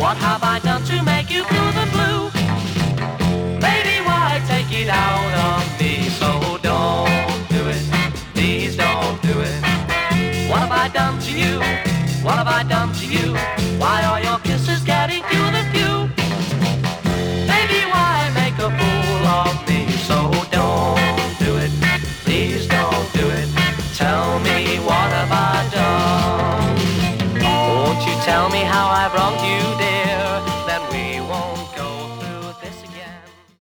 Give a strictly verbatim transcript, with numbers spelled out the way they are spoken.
What have I done to make you blue the blue? Baby, why take it out on me? So don't do it, please don't do it. What have I done to you? What have I done to you? Why are your kisses getting you the